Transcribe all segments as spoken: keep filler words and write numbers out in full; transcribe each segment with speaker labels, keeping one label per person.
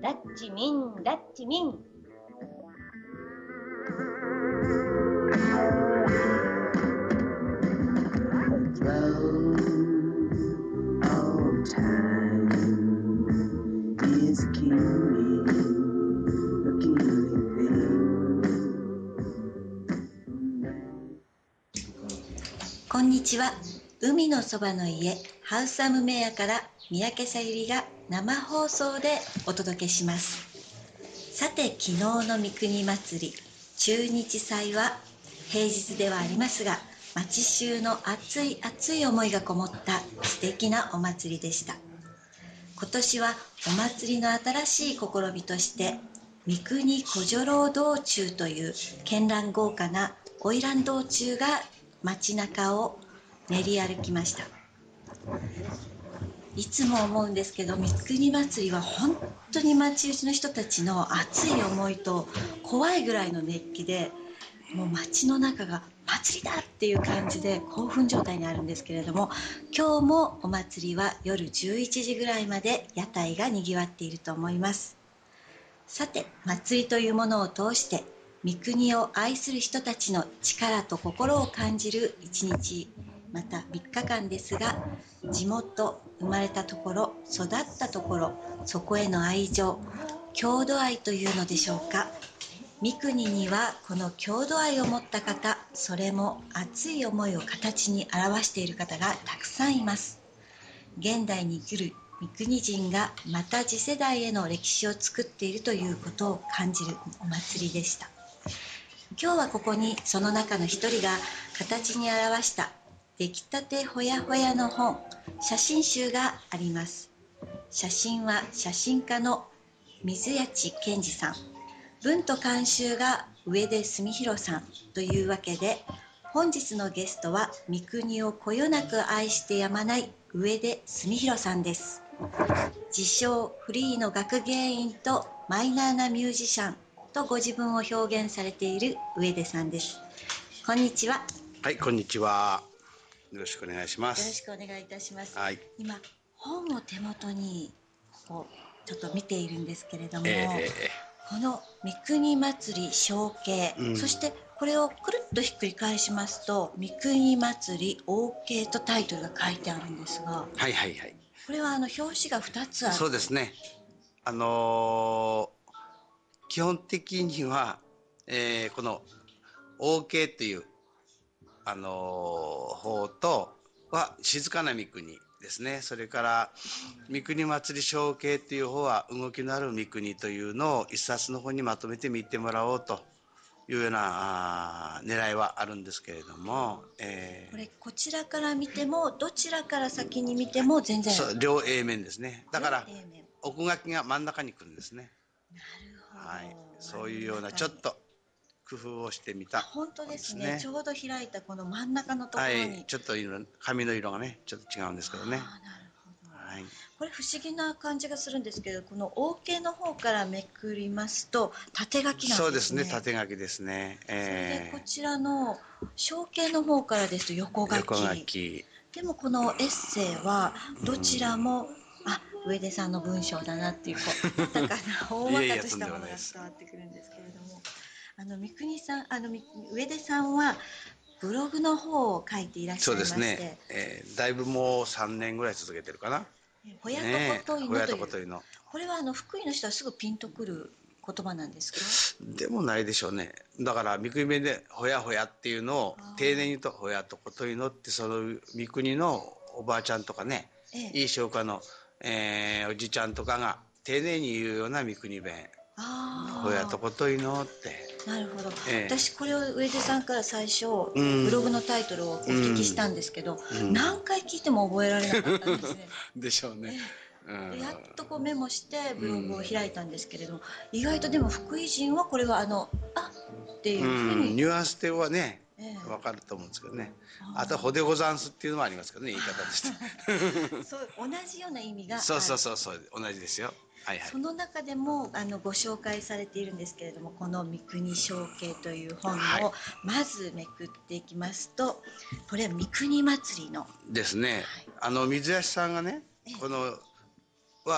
Speaker 1: ラッチミンラッチミン。
Speaker 2: こんにちは。海のそばの家ハウスアムメアから三宅さゆりが生放送でお届けします。さて、昨日の三国祭り中日祭は平日ではありますが、町衆の熱い熱い思いがこもった素敵なお祭りでした。今年はお祭りの新しい試みとして三国小女郎道中という絢爛豪華な花魁道中が街中を練り歩きました。いつも思うんですけど、三国祭りは本当に町内の人たちの熱い思いと怖いぐらいの熱気で、もう街の中が祭りだっていう感じで興奮状態にあるんですけれども、今日もお祭りは夜じゅういちじぐらいまで屋台がにぎわっていると思います。さて、祭りというものを通して三国を愛する人たちの力と心を感じる一日、またみっかかんですが、地元、生まれたところ、育ったところ、そこへの愛情、郷土愛というのでしょうか。三国にはこの郷土愛を持った方、それも熱い思いを形に表している方がたくさんいます。現代に生きる三国人がまた次世代への歴史を作っているということを感じるお祭りでした。今日はここにその中の一人が形に表した出来たてほやほやの本、写真集があります。写真は写真家の水谷健二さん、文と監修が上出純弘さんというわけで、本日のゲストは三国をこよなく愛してやまない上出純弘さんです。自称フリーの学芸員とマイナーなミュージシャンとご自分を表現されている上出さんです。こんにちは。
Speaker 3: はい、こんにちは。よろしくお願いします。
Speaker 2: よろしくお願いいたします。
Speaker 3: はい、
Speaker 2: 今本を手元にこうちょっと見ているんですけれども、
Speaker 3: えー、
Speaker 2: この三国祭り承継、うん、そしてこれをくるっとひっくり返しますと三国祭り王継とタイトルが書いてあるんですが、
Speaker 3: はいはいはい、
Speaker 2: これはあの表紙がふたつある。
Speaker 3: そうですね。あのー、基本的には、えー、この王継っていうあのー、方とは静かな三国ですね。それから三国祭り承継っていう方は動きのある三国というのを一冊の方にまとめて見てもらおうというような狙いはあるんですけれども、
Speaker 2: えー、これこちらから見てもどちらから先に見ても全然、
Speaker 3: そう、両 A 面ですね。だから奥書きが真ん中に来るんですね。
Speaker 2: なるほど、
Speaker 3: はい、そういうようなちょっと工夫をしてみた、
Speaker 2: ね、本当ですね。ちょうど開いたこの真ん中のところに、
Speaker 3: はい、ちょっと色紙の色がねちょっと違うんですけどね。
Speaker 2: あ、なるほど、
Speaker 3: はい、
Speaker 2: これ不思議な感じがするんですけど、この王継の方からめくりますと縦書きなんですね。
Speaker 3: そうですね、縦書きですね。
Speaker 2: えー、それでこちらの承継の方からですと横書き。
Speaker 3: 横書き
Speaker 2: でもこのエッセイはどちらも、うん、あ、上出さんの文章だなっていう、こう豊かな大まかとしたものが伝わってくるんですけれども、あの三国さん、あの上出さんはブログの方を書いていらっしゃいまして、そうですね、
Speaker 3: えー、だいぶもうさんねんぐらい続けてるかな。
Speaker 2: ほやとこといのという、というのこれはあの福井の人はすぐピンとくる言葉なんですか？
Speaker 3: でもないでしょうね。だから三国弁でほやほやっていうのを丁寧に言うとほやとこというのって、その三国のおばあちゃんとかね、ええ、いい商家の、えー、おじちゃんとかが丁寧に言うような三国弁。あ、ほやとこというのって。
Speaker 2: なるほど、ええ、私これを上出さんから最初、うん、ブログのタイトルをお聞きしたんですけど、うん、何回聞いても覚えられなかったんですね。
Speaker 3: でしょうね。
Speaker 2: ええ、でやっとこうメモしてブログを開いたんですけれども、意外とでも福井人はこれはあのあっていうふうに、
Speaker 3: うん、ニュアンスではね、ええ、分かると思うんですけどね。あとはほでござんすっていうのもありますけどね、言い方として
Speaker 2: そう同じような意味がある。
Speaker 3: そうそうそうそう、同じですよ。はいはい、
Speaker 2: その中でもあのご紹介されているんですけれども、この三国承継という本をまずめくっていきますと、はい、これは三国祭りの
Speaker 3: ですね、はい、あの水谷さんがね、このは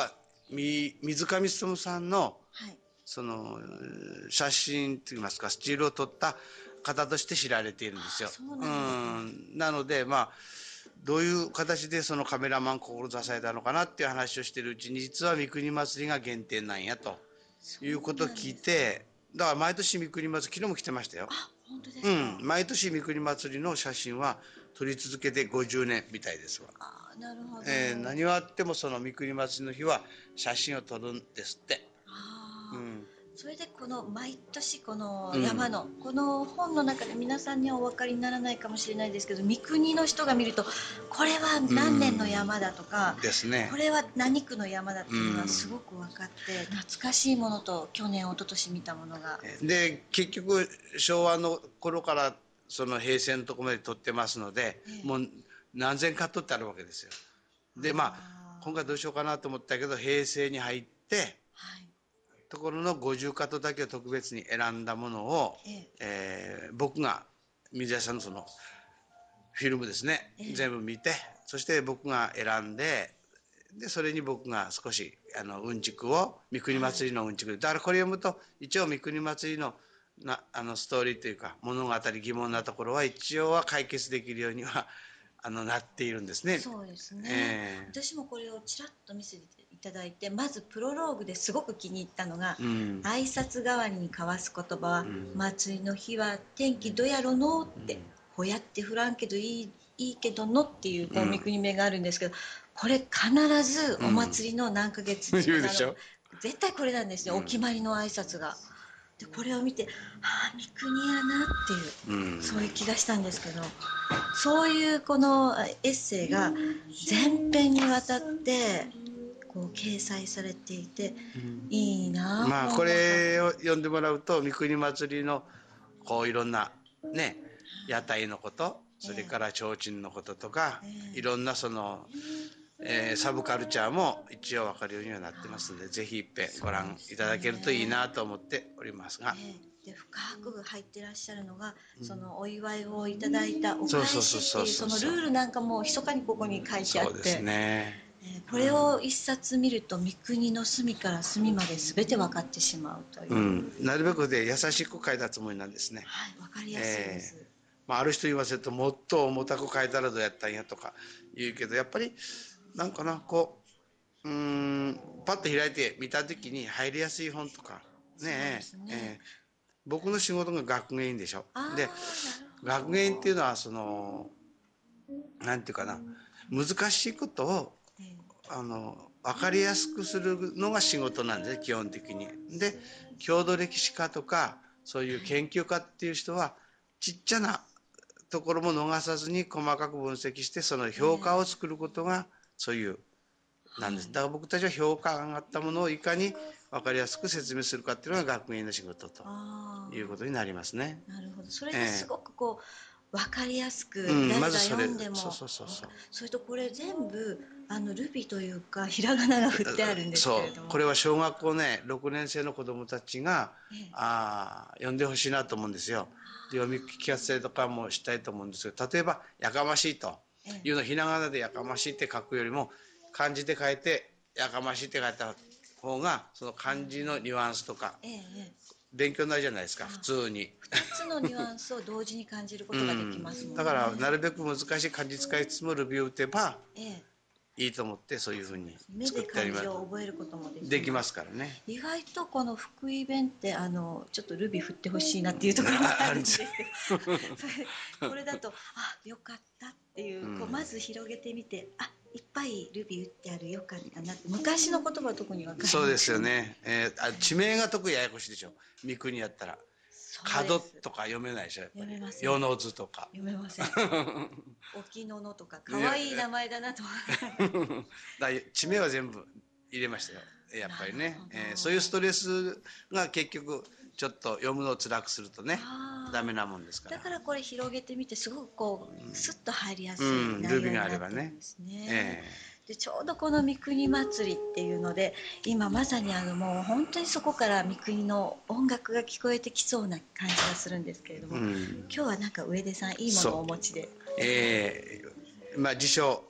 Speaker 3: み水上勉さんの
Speaker 2: はい。
Speaker 3: その写真といいますかスチールを撮った方として知られているんですよ。
Speaker 2: そうなんですか。
Speaker 3: うんなのでまあどういう形でそのカメラマンを志されたのかなっていう話をしているうちに実は三国祭りが原点なんやということを聞いて、だから毎年三国祭り昨日も来てましたよ。
Speaker 2: あ、本当で
Speaker 3: う
Speaker 2: すか。
Speaker 3: ん毎年三国祭りの写真は撮り続けてごじゅうねんみたいですわ。
Speaker 2: あー、なるほど。
Speaker 3: えー何はあってもその三国祭りの日は写真を撮るんですって。
Speaker 2: ああ、
Speaker 3: うん
Speaker 2: それでこの毎年この
Speaker 3: うん
Speaker 2: 山の、この本の中で皆さんにはお分かりにならないかもしれないですけど、三国の人が見るとこれは何年の山だとか、
Speaker 3: ですね
Speaker 2: こ。れは何区の山だっていうのが
Speaker 3: うん
Speaker 2: すごく分かって懐かしいものと去年一昨年見たものが、
Speaker 3: で結局昭和の頃からその平成のところまで撮ってますので、
Speaker 2: ええ
Speaker 3: もう何千カットってあるわけですよ。でまあ
Speaker 2: あー
Speaker 3: 今回どうしようかなと思ったけど平成に入って
Speaker 2: はい、
Speaker 3: ところのごじゅうカットだけを特別に選んだものを、
Speaker 2: ええ
Speaker 3: えー僕が水谷さんのそのフィルムですね、
Speaker 2: ええ
Speaker 3: 全部見てそして僕が選んででそれに僕が少しあのうんちくを三国祭りのうんちく、だからこれ読むと一応三国祭りのなあのストーリーというか物語疑問なところは一応は解決できるようにはあのなっているんですね。
Speaker 2: そうですね、
Speaker 3: ええ
Speaker 2: 私もこれをちらっと見せていただいて、まずプロローグですごく気に入ったのが、
Speaker 3: うん
Speaker 2: 挨拶代わりに交わす言葉は、
Speaker 3: ん
Speaker 2: 祭りの日は天気どやろのって、
Speaker 3: うん
Speaker 2: ほやって降らんけどいいいいけどのっていうこう
Speaker 3: うん
Speaker 2: 三国名があるんですけど、これ必ずお祭りの何ヶ月っていうか
Speaker 3: 言うでしょ
Speaker 2: 絶対これなんですね、
Speaker 3: うん
Speaker 2: お決まりの挨拶が。でこれを見て、ああ三国やなっていう、
Speaker 3: うん
Speaker 2: そういう気がしたんですけど、そういうこのエッセイが全編にわたってこう掲載されていて、いいなあ、
Speaker 3: まあこれを読んでもらうと三国祭りのこういろんなね屋台のことそれから提灯のこととか、
Speaker 2: ええ
Speaker 3: いろんなその、えーサブカルチャーも一応分かるようにはなってますのでぜひ一遍ご覧いただけるといいなと思っておりますが、
Speaker 2: ええで深く入ってらっしゃるのが、そのお祝いをいただいたお
Speaker 3: そう
Speaker 2: 返
Speaker 3: そうそうそう
Speaker 2: しっていうそのルールなんかも密かにここに書いてあって、
Speaker 3: そうですね。
Speaker 2: えーこれを一冊見ると三国の隅から隅まで全て分かってしまうという、
Speaker 3: うん、なるべくで優しく書いたつもりなんですね。
Speaker 2: はい、分かりやすいです、
Speaker 3: まあ、ある人言わせるともっと重たく書いたらどうやったんやとか言うけどやっぱりなんかなこううーんパッと開いて見た時に入りやすい本とかね
Speaker 2: そうですね
Speaker 3: えー僕の仕事が学芸員でしょ。
Speaker 2: あー
Speaker 3: で
Speaker 2: なるほど
Speaker 3: 学芸員っていうのはそのなんていうかな難しいことを
Speaker 2: ええ
Speaker 3: あの分かりやすくするのが仕事なんですね基本的に。で郷土歴史家とかそういう研究家っていう人はちっちゃなところも逃さずに細かく分析してその評価を作ることがそういうなんです。だから僕たちは評価が上がったものをいかに分かりやすく説明するかっていうのが学芸員の仕事と
Speaker 2: あ
Speaker 3: いうことになりますね。
Speaker 2: あなるほど、それですごくこう分かりやすく
Speaker 3: うん
Speaker 2: 誰が
Speaker 3: まずそれ
Speaker 2: 読んでも、
Speaker 3: そうそうそうそう
Speaker 2: それとこれ全部あのルビというかひらがなが振ってあるんですけれども、
Speaker 3: そうこれは小学校ねろくねん生の子どもたちが、
Speaker 2: ええ
Speaker 3: あ読んでほしいなと思うんですよ。で読み聞かせとかもしたいと思うんですけど例えば「やかましい」というのをひらがなで「やかましい」って書くよりも漢字で書いて「やかましい」って書いた方がその漢字のニュアンスとか
Speaker 2: ええええ
Speaker 3: 勉強になるじゃないですか普通に。
Speaker 2: ふたつのニュアンスを同時に感じることができますもんね、
Speaker 3: だからなるべく難しい漢字使いつつもルビを打てば
Speaker 2: ええ
Speaker 3: いいと思ってそういうふうに
Speaker 2: 目
Speaker 3: 作ってあります
Speaker 2: で漢字を覚えることもできます
Speaker 3: できますからね。
Speaker 2: 意外とこの福井弁ってあのちょっとルビ振ってほしいなっていうところがあるんですけどそれこれだとあよかったっていう、
Speaker 3: うん
Speaker 2: こうまず広げてみてあいっぱいルビ打ってあるよかったなって昔の言葉は特に分かる
Speaker 3: そうですよね、えーあ地名が特にややこしいでしょ三国やったら角とか読めないでしょやっぱり
Speaker 2: 読めません
Speaker 3: 与の図とか
Speaker 2: 読めません沖野のとか可愛い名前だなと
Speaker 3: だ地名は全部入れましたよやっぱりね
Speaker 2: なるほど、
Speaker 3: えーそういうストレスが結局ちょっと読むのを辛くするとね
Speaker 2: あー
Speaker 3: ダメなもんですから。
Speaker 2: だからこれ広げてみてすごくこうスッと入りやすい
Speaker 3: うん
Speaker 2: 内容に
Speaker 3: ルビが
Speaker 2: なってる
Speaker 3: あればね
Speaker 2: んですね、
Speaker 3: え
Speaker 2: でちょうどこの三国祭りっていうので今まさにあのもう本当にそこから三国の音楽が聞こえてきそうな感じがするんですけれども、
Speaker 3: ーうん
Speaker 2: 今日はなんか上出さんいいものをお持ちで、
Speaker 3: えーまあ辞書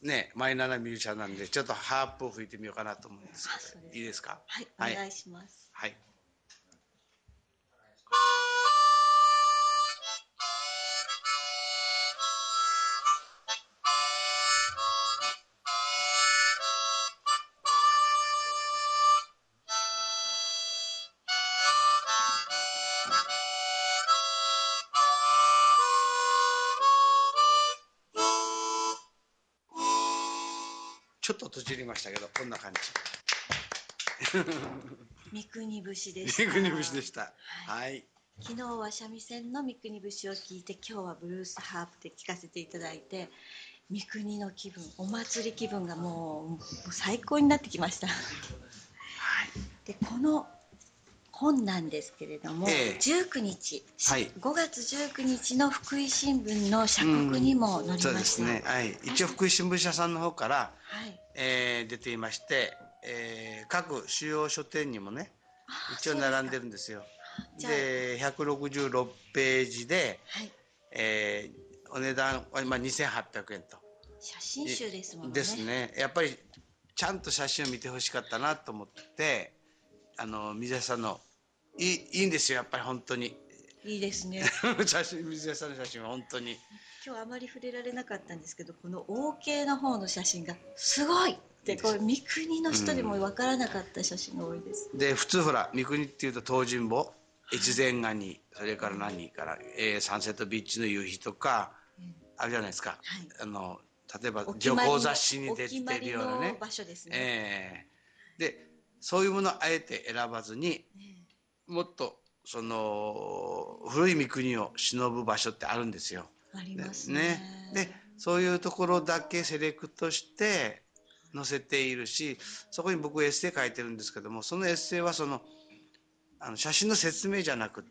Speaker 3: ね、マイナーなミュージシャンなんで、ちょっとハープを吹いてみようかなと思うんです
Speaker 2: あ、
Speaker 3: けど、
Speaker 2: そうです。
Speaker 3: いいですか？
Speaker 2: はい、
Speaker 3: はい
Speaker 2: お願いします。
Speaker 3: はい。ちょっと閉じりましたけど、こんな感じ。
Speaker 2: 三国節でした。
Speaker 3: 三国節でした。
Speaker 2: はい。
Speaker 3: はい。
Speaker 2: 昨日は三味線の三国節を聞いて、今日はブルースハープで聴かせていただいて、三国の気分、お祭り気分がもう、もう最高になってきました。
Speaker 3: はい。
Speaker 2: で、この本なんですけれども、
Speaker 3: ええ、
Speaker 2: じゅうくにち、
Speaker 3: はい、
Speaker 2: ごがつじゅうくにちの福井新聞の社告にも載りました。
Speaker 3: そうですね。はい。一応福井新聞社さんの方から、
Speaker 2: はい、
Speaker 3: えー、出ていまして、えー、各主要書店にもね、一応並んでるんですよ。で、ひゃくろくじゅうろくページで、はい、えー、お値段は今にせんはっぴゃくえんと。
Speaker 2: 写真集ですもんね。
Speaker 3: ですね。やっぱりちゃんと写真を見てほしかったなと思って、あの水谷さんのいいいいんですよ、やっぱり本当に。
Speaker 2: いいですね。
Speaker 3: 写真、水谷さんの写真は本当に。
Speaker 2: 今日あまり触れられなかったんですけど、この オーケー の方の写真がすごいってこれ三国の人でも分からなかった写真が多いです。
Speaker 3: うん、で普通ほら三国っていうと東尋坊、越前ガニ、それから何から、えー、サンセットビーチの夕日とか、うん、あるじゃないですか。はい、あの例えば旅行雑誌に出てるようなね。
Speaker 2: 場所ですね。
Speaker 3: えー、でそういうものをあえて選ばずに、うん、もっとその古い三国を忍ぶ場所ってあるんですよ。
Speaker 2: ありますね。
Speaker 3: で、そういうところだけセレクトして載せているし、そこに僕エッセイ書いてるんですけども、そのエッセイはそのあの写真の説明じゃなくって、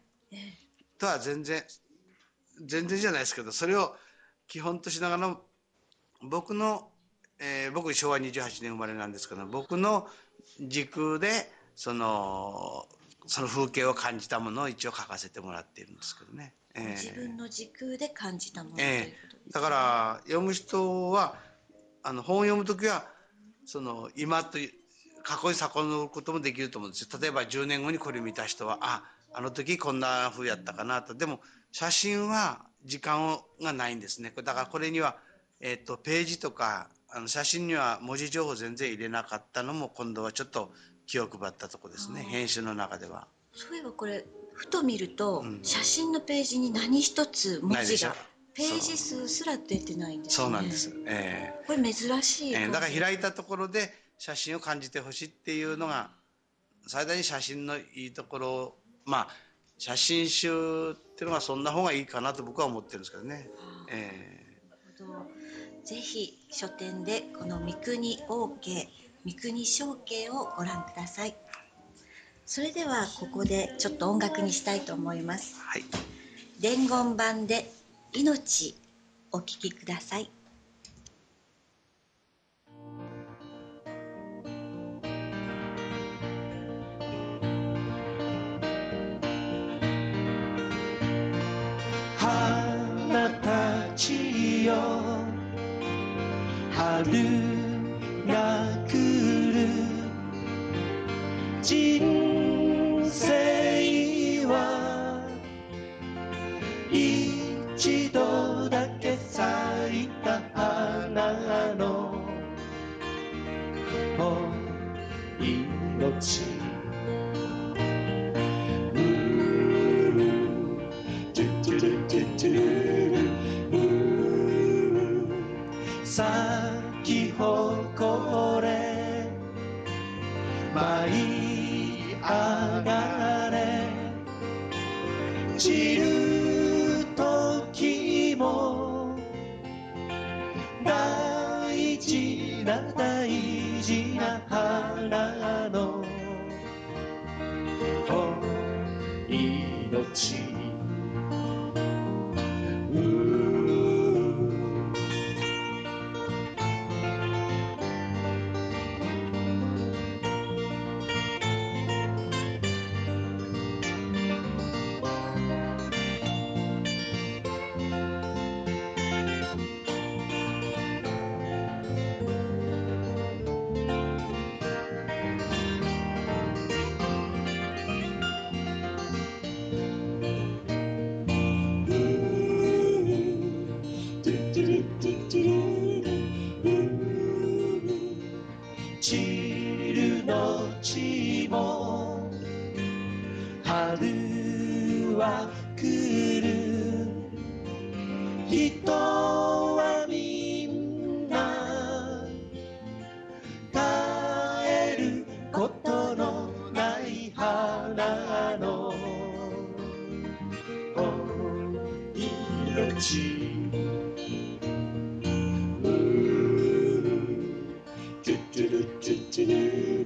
Speaker 3: ええ、とは全然全然じゃないですけど、それを基本としながら僕の、えー、僕しょうわにじゅうはちねん生まれなんですけど、僕の軸でそのその風景を感じたものを一応書かせてもらっているんですけどね。
Speaker 2: えー、自分の時空で感じたもの、
Speaker 3: えー、
Speaker 2: ということですね。
Speaker 3: だから読む人はあの本を読むときはその今と過去に遡ることもできると思うんですよ。例えばじゅうねんごにこれ見た人はああの時こんな風やったかなと。でも写真は時間がないんですね。だからこれには、えー、とページとかあの写真には文字情報全然入れなかったのも今度はちょっと気を配ったとこですね、編集の中では。
Speaker 2: そういえばこれふと見ると、うん、写真のページに何一つ文字がページ数すら出てないんですね。
Speaker 3: そうなんです、えー、
Speaker 2: これ珍しい、
Speaker 3: えー、だから開いたところで写真を感じてほしいっていうのが最大に写真のいいところを、まあ写真集っていうのがそんな方がいいかなと僕は思ってるんですけどね。え
Speaker 2: ー、なるほど。ぜひ書店でこの三国 オーケー 三国承継をご覧ください。それではここでちょっと音楽にしたいと思います。
Speaker 3: はい、
Speaker 2: 伝言版で命お聴きください。
Speaker 4: 花たちよ春が来る人生は一度だけ咲いた花の命咲き誇れ舞い上がれ散る時も大事な大事な花の命にも春は来る人はみんな帰ることのない花の命トゥトゥルトゥトゥル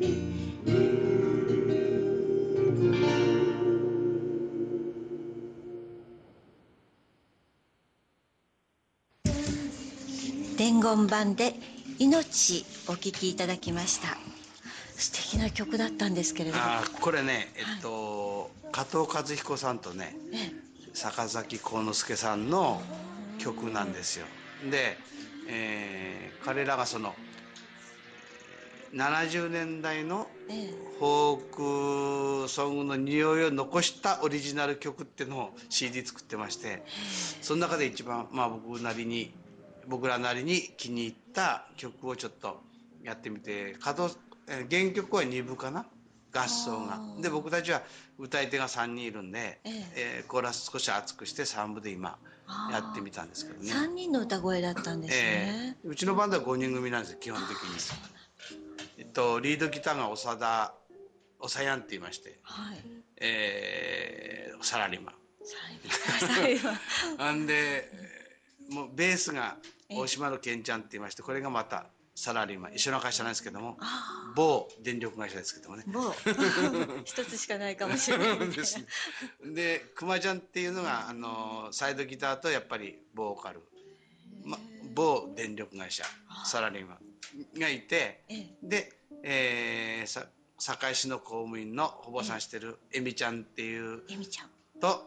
Speaker 2: 伝言版で命お聴きいただきました。素敵な曲だったんですけれども、
Speaker 3: あこれねえっと、はい、加藤和彦さんとね、
Speaker 2: ええ、
Speaker 3: 坂崎幸之助さんの曲なんですよ。で、えー、彼らがそのななじゅうねんだいのフォークソングの匂いを残したオリジナル曲っていうのを シーディー 作ってまして、その中で一番、まあ、僕なりに僕らなりに気に入った曲をちょっとやってみて、加藤原曲はにぶかな、合奏が。で僕たちは歌い手がさんにんいるんで、えええー、コーラス少し厚くしてさんぶで今やってみたんですけどね。
Speaker 2: さんにんの歌声だったんですね。
Speaker 3: えー、うちのバンドはごにん組なんですよ基本的に。えっと、リードギターが長田おさやんって言いまして、はい、えー、サラリーマン。サラリーマン。あんでもうベースが大島の健ちゃんって言いまして、これがまたサラリーマン、一緒の会社なんですけども、某電力会社ですけどもね。某
Speaker 2: 一つしかないかもしれないです。
Speaker 3: でくまちゃんっていうのがあのサイドギターとやっぱりボーカル、ま、某電力会社サラリーマンがいて、で、えー、さ堺市の公務員の保母さんしてるえみちゃんっていうと、はい、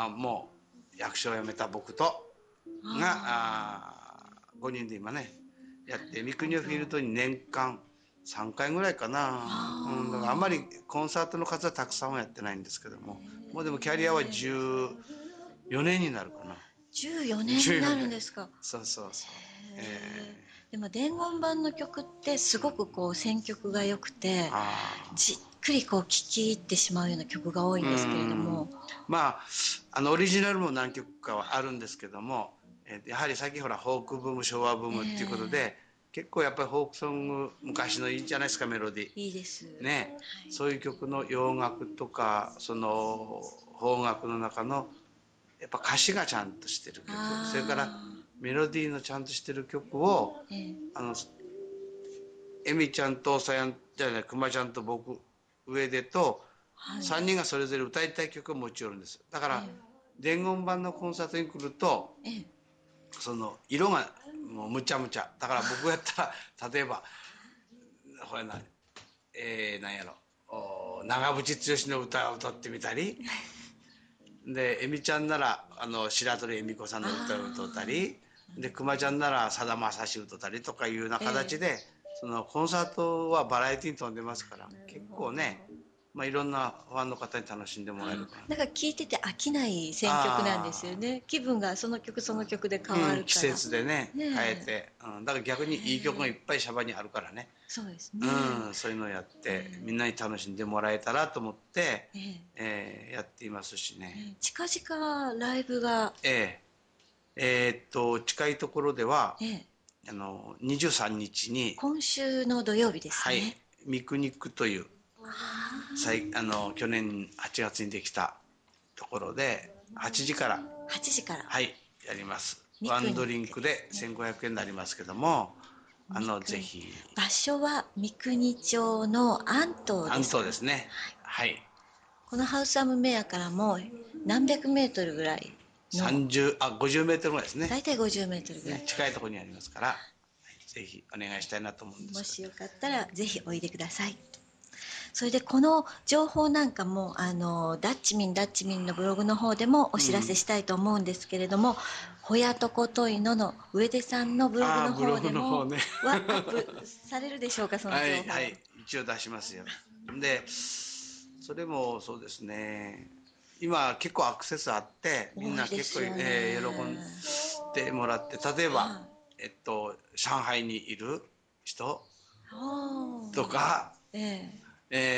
Speaker 3: もう役所を辞めた僕とがあごにんで今ねやって、三国フィールドに年間さんかいぐらいかな、うん、だからあんまりコンサートの数はたくさんはやってないんですけども、もうでもキャリアはじゅうよねんになるかな。
Speaker 2: じゅうよねんになるんですか。
Speaker 3: そうそうそう。え
Speaker 2: ー、でも伝言版の曲ってすごくこう選曲が良くて、じっくりこう聴き入ってしまうような曲が多いんですけれども、
Speaker 3: まああのオリジナルも何曲かはあるんですけども、やはりさっきほらフォークブーム昭和ブームっていうことで、えー、結構やっぱりフォークソング昔のいいじゃないですか、メロディー
Speaker 2: いいです
Speaker 3: ね、
Speaker 2: はい、
Speaker 3: そういう曲の洋楽とかその邦楽の中のやっぱ歌詞がちゃんとしてる曲、それからメロディーのちゃんとしてる曲を、えー、あのえみちゃんとさやんじゃないくまちゃんと僕上でと、はい、さんにんがそれぞれ歌いたい曲を持ち寄るんです。だから、えー、伝言版のコンサートに来ると、えー、その色がもうむちゃむちゃだから、僕やったら例えばこれな、えー、なんやろ長渕剛の歌を歌ってみたりでえみちゃんならあの白鳥恵美子さんの歌を歌ったりでくまちゃんならさだまさし歌ったりとかいうような形で、えー、そのコンサートはバラエティに富んでますから、結構ね、まあ、いろんなファンの方に楽しんでもらえるから、
Speaker 2: なんか聴いてて飽きない選曲なんですよね。気分がその曲その曲で変わるから、うん、
Speaker 3: 季節でね変えて、うん、だから逆にいい曲がいっぱいシャバにあるからね、
Speaker 2: そうですね、
Speaker 3: うん、そういうのをやってみんなに楽しんでもらえたらと思って、えーえー、やっていますしね、
Speaker 2: えー、近々ライブが
Speaker 3: えーえー、っと近いところでは、えー、あのにじゅうさんにちに
Speaker 2: 今週の土曜日ですね、はい、
Speaker 3: 三国区というあの去年はちがつにできたところではちじから
Speaker 2: はちじから
Speaker 3: はいやります。ワンドリンクでせんごひゃくえんになりますけども、あのぜひ
Speaker 2: 場所は三国町の安東です。
Speaker 3: 安東ですね、はい、はい、
Speaker 2: このハウスアムメアからも何百メートルぐらいの
Speaker 3: さんじゅうあごじゅうメートルぐらいですね。
Speaker 2: 大体ごじゅうメートルぐらい、
Speaker 3: ね、近いところにありますから、はい、ぜひお願いしたいなと思うんです。
Speaker 2: もしよかったらぜひおいでください。それでこの情報なんかもあのダッチミンダッチミンのブログの方でもお知らせしたいと思うんですけれども、ほやとこといのの上出さんのブログの方でもは、ね、アップされるでしょうか、その情報。はい、
Speaker 3: はい、一応出しますよ。でそれもそうですね、今結構アクセスあってみんな結構、ねえー、喜んでもらって、例えば、はい、えっと、上海にいる人とか、えーえ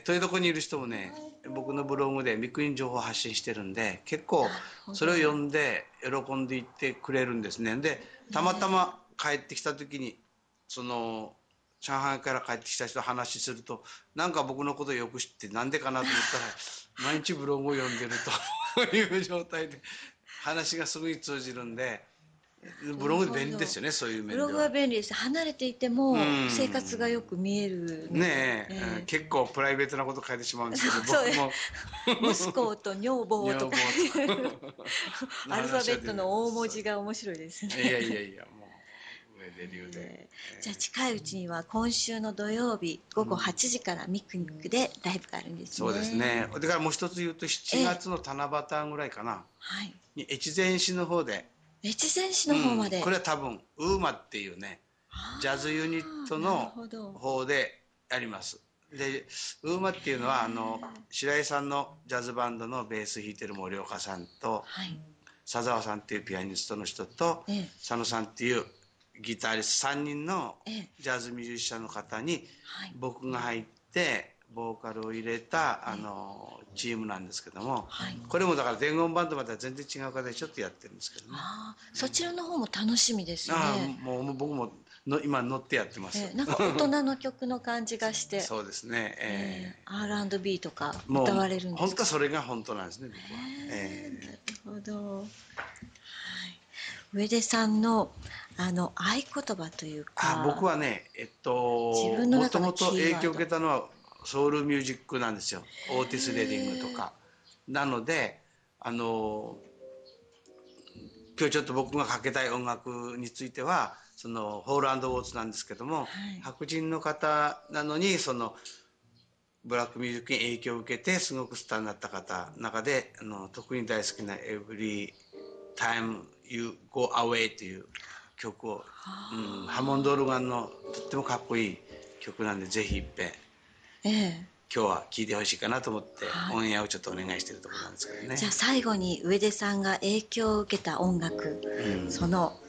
Speaker 3: いうとこにいる人もね、僕のブログで三国情報を発信してるんで、結構それを読んで喜んでいってくれるんですね。でたまたま帰ってきた時にその上海から帰ってきた人と話すると、なんか僕のことをよく知ってなんでかなと思ったら毎日ブログを読んでるという状態で話がすぐに通じるんで、ブログ便利ですよね、そういう面では。
Speaker 2: ブログは便利です。離れていても
Speaker 3: うん
Speaker 2: 生活がよく見えるので。
Speaker 3: ねえ、
Speaker 2: ええ
Speaker 3: うん結構プライベートなこと書いてしまうんですけど、
Speaker 2: そう
Speaker 3: 僕も
Speaker 2: 息子と女房とか
Speaker 3: 女房とか
Speaker 2: アルファベットの大文字が面白いですね。
Speaker 3: いやいやいや、もう上で流で、
Speaker 2: えーじゃあ近いうちには今週の土曜日ごごはちじからミクニックでライブがあるんですね。
Speaker 3: そうですね。だからもう一つ言うとしちがつの七夕ぐらいかな、
Speaker 2: はい。
Speaker 3: に越前市の方で、
Speaker 2: 越前市の方まで。
Speaker 3: うんこれは多分ウーマっていうねジャズユニット
Speaker 2: なる
Speaker 3: の
Speaker 2: ほど
Speaker 3: 方でやります。でウーマっていうのはあの白井さんのジャズバンドのベース弾いてる森岡さんと、
Speaker 2: はい。
Speaker 3: 佐沢さんっていうピアニストの人と、
Speaker 2: ええ
Speaker 3: 佐野さんっていうギタリストさんにんの
Speaker 2: ええ
Speaker 3: ジャズミュージシャンの方に
Speaker 2: はい。
Speaker 3: 僕が入ってボーカルを入れたあのチームなんですけども、
Speaker 2: はい。
Speaker 3: これもだから伝言バンドまでは全然違う形でちょっとやってるんですけどね。
Speaker 2: ああ、そちらの方も楽しみです
Speaker 3: ああ
Speaker 2: ね。
Speaker 3: もう僕もの今乗ってやってます。
Speaker 2: えーなんか大人の曲の感じがして、
Speaker 3: そうですね。
Speaker 2: え
Speaker 3: え
Speaker 2: ー、アールアンドビー とか
Speaker 3: ーもう
Speaker 2: 歌われるんですか。
Speaker 3: 本当はそれが本当なんですね、僕は。
Speaker 2: えー
Speaker 3: え
Speaker 2: なるほど。はい。上出さんのあの合言葉というか。
Speaker 3: あ僕はね、えっと
Speaker 2: 自分の
Speaker 3: も
Speaker 2: 中の
Speaker 3: ともと
Speaker 2: キーワード
Speaker 3: 影響を受けたのはソウルミュージックなんですよ。オーティス・レディングとか。なのであの今日ちょっと僕がかけたい音楽についてはそのホール&ウォーツなんですけども、
Speaker 2: はい
Speaker 3: 白人の方なのにそのブラックミュージックに影響を受けてすごくスターになった方の中であの特に大好きな「Every Time You Go Away」という曲を、うん、ハモンドオルガンのとってもかっこいい曲なんでぜひいっぺん
Speaker 2: ええ
Speaker 3: 今日は聴いてほしいかなと思って、
Speaker 2: はい
Speaker 3: オンエアをちょっとお願いしてるところなんですけどね。
Speaker 2: じゃあ最後に上出さんが影響を受けた音楽、
Speaker 3: うん
Speaker 2: その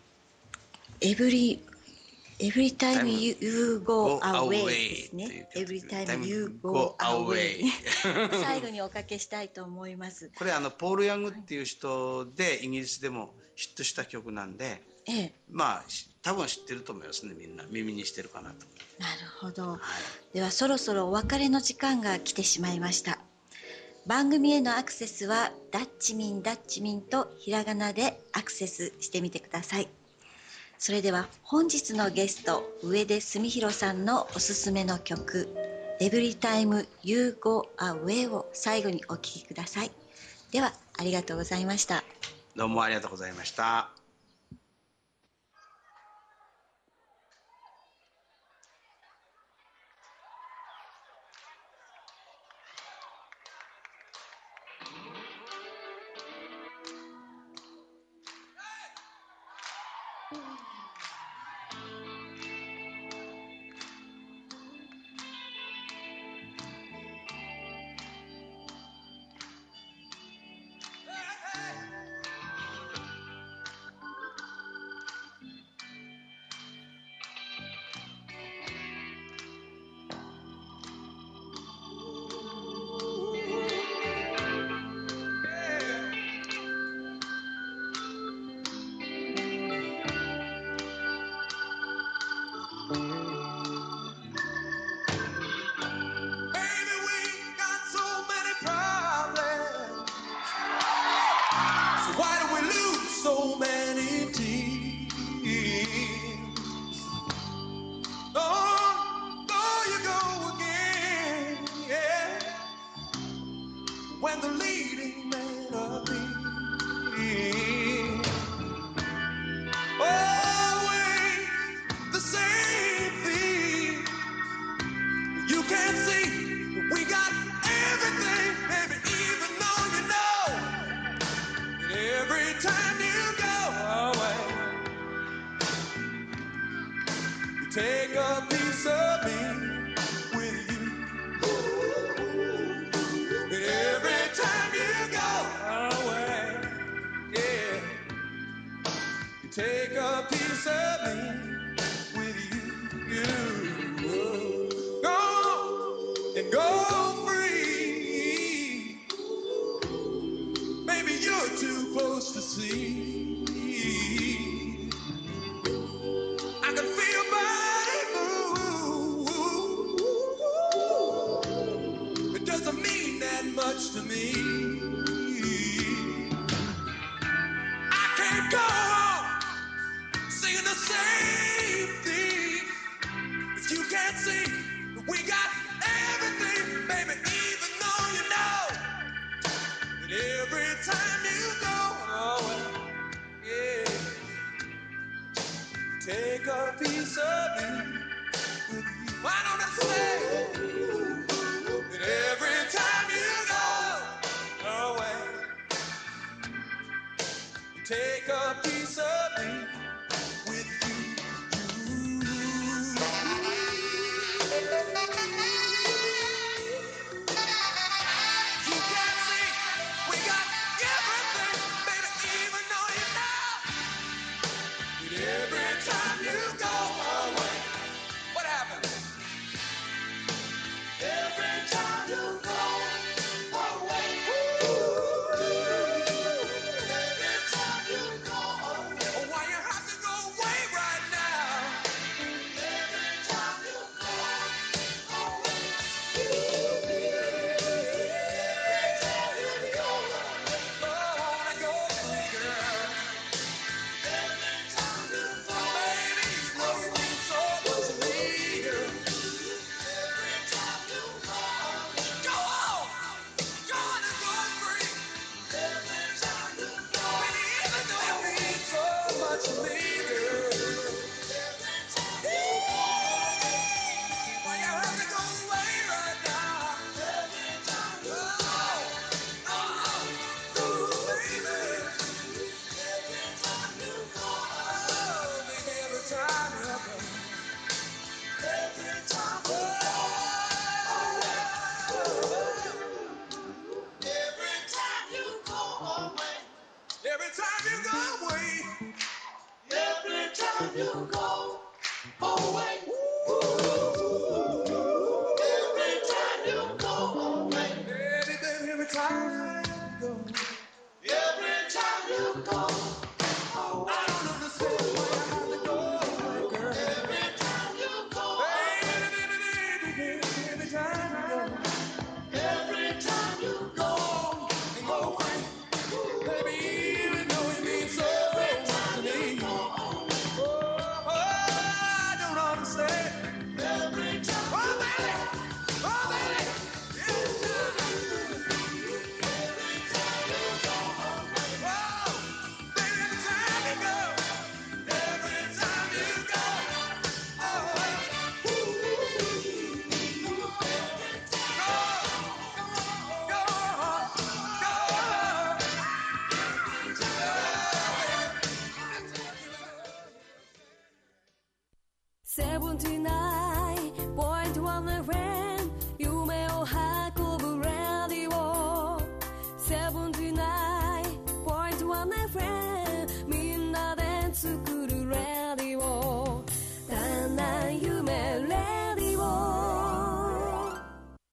Speaker 2: 「Every Every time you, you go
Speaker 3: Go
Speaker 2: away」
Speaker 3: away
Speaker 2: ですね。
Speaker 3: という
Speaker 2: Every
Speaker 3: 曲
Speaker 2: time you
Speaker 3: Go
Speaker 2: go
Speaker 3: away
Speaker 2: away 最後におかけしたいと思います。
Speaker 3: これあのポール・ヤングっていう人でイギリスでもヒットした曲なんで、
Speaker 2: ええ、
Speaker 3: まあし多分知ってると思いますね。みんな耳にしてるかなと。
Speaker 2: なるほど。
Speaker 3: はい
Speaker 2: ではそろそろお別れの時間が来てしまいました。番組へのアクセスはダッチミンダッチミンとひらがなでアクセスしてみてください。それでは本日のゲスト上出純弘さんのおすすめの曲「Every Time You Go Away」を最後にお聴きください。ではありがとうございました。
Speaker 3: どうもありがとうございました。
Speaker 4: So many tears. Oh, there you go again, yeah. When the leading man appears, always the same thing. You can't see we got everything, baby, even though you know every time you away, you take a piece of me with you. And every time you go away, go free. Maybe you're too close to see. I can feel your body move. It doesn't mean that much to me. I can't go on singing the same thing if you can't see that we got everything, baby, even though you know that every time you go, oh, yeah, take a piece of me with you. Why don't I say that every time you go away, take a piece of me with you. You can't see, we got everything, baby, even though you know that every time you go away, what happens? Every time you go away, every time you go away, oh, why you have to go away right now? Every time you go away, every time you go away, oh, I wanna go free, girl. Every time you go, baby, you know you mean so much to me, girl. Every time you go, go on, go on and go free. Every time you go, baby, even though you mean so much to me, girl. Every time you go, why you have to go away right now? Every time you go, oh, oh, baby. Every time you go, oh, baby, every time you go, every time you go, every time you go away, every time you go away, every time you go away, every time you go away, baby, baby, every time you go, every time you go. I don't understand why you have to go away, girl. Every time you go, baby, baby, baby, every time you go, every time you go, and go away, baby, even though it means so much to me. Oh, oh, I don't understand. Every time, oh baby, oh baby, every time, every time you go, oh, baby, every time you go. Every time you go, oh, go, go, go.
Speaker 5: seventy-nine point one エフエム 夢を運ぶラディオ セブンティナインポイントワン エフエム